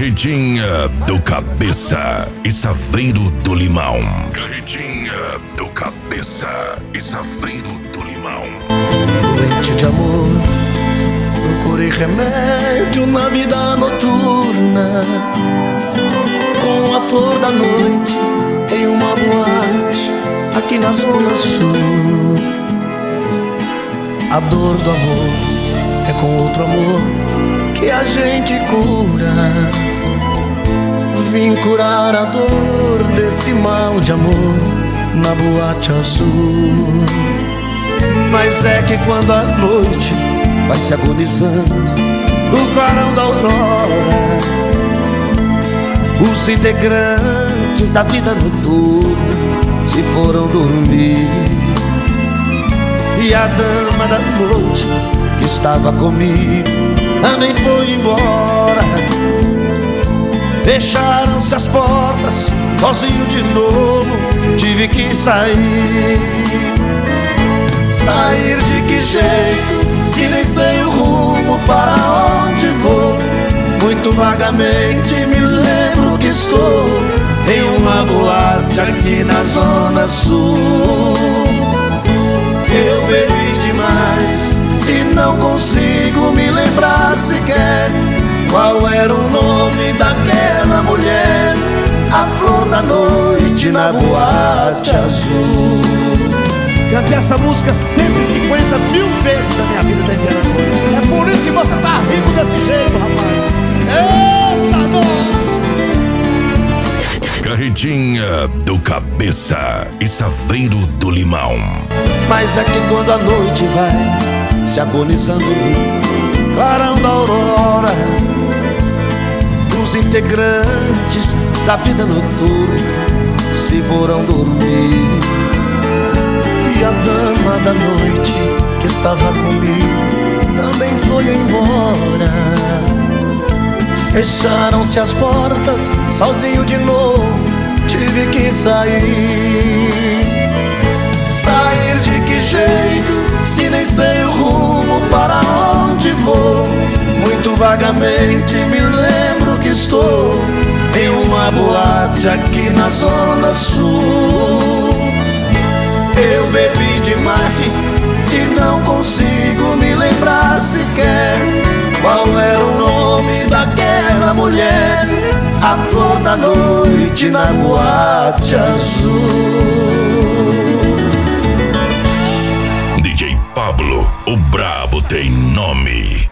Carretinha do Cabeça e Saveiro do Limão. Carretinha do Cabeça e Saveiro do Limão. Doente de amor, procurei remédio na vida noturna, com a flor da noite em uma boate aqui na Zona Sul. A dor do amor é com outro amor que a gente cura. Vim curar a dor desse mal de amor na boate azul. Mas é que quando a noite vai se agonizando no clarão da aurora, os integrantes da vida noturna se foram dormir. E a dama da noite que estava comigo também foi embora. Fecharam-se as portas, sozinho de novo tive que sair. Sair de que jeito, se nem sei o rumo para onde vou? Muito vagamente me lembro que estou em uma boate aqui na Zona Sul. Eu bebi demais e não consigo me lembrar sequer qual era o nome daquela mulher, a flor da noite na boate azul. Cantei essa música 150 mil vezes na minha vida da inteira. É por isso que você tá rico desse jeito, rapaz. Eita, não! Carretinha do Cabeça e Saveiro do Limão. Mas é que quando a noite vai se agonizando no clarão da aurora, os integrantes da vida noturna se foram dormir. E a dama da noite que estava comigo também foi embora. Fecharam-se as portas, sozinho de novo tive que sair. Sair de que jeito, se nem sei o rumo para onde vou? Muito vagamente me lembro que estou em uma boate aqui na Zona Sul. Eu bebi demais e não consigo me lembrar sequer qual era o nome daquela mulher, a flor da noite na boate azul. DJ Pablo, o brabo tem nome.